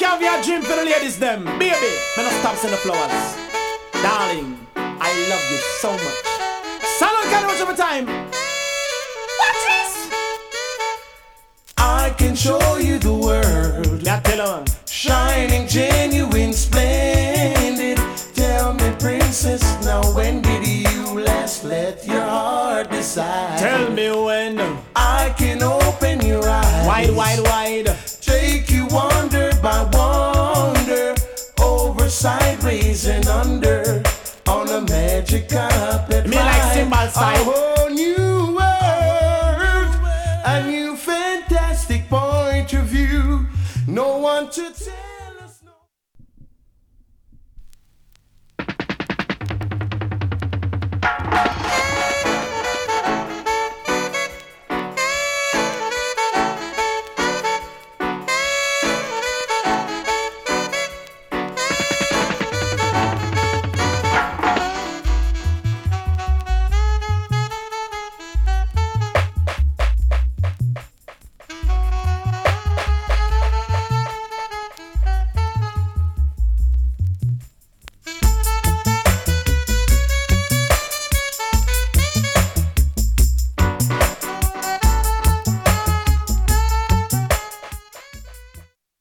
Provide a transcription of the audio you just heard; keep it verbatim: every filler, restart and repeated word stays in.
have your dream for the ladies them. Baby, me no stop sending the flowers. Darling, I love you so much. Salon can watch over time. Watch this. I can show you the world. Yeah, tell her. Shining, genuine, splendid. Tell me, princess, now when did you last let your heart decide? Tell me when. I can open your eyes. Wide, wide, wide. Take you wonder by wonder. Over, sideways, and under. On a magic carpet. Me like cymbal side. A whole new world. A new fantastic point of view. No one to tell.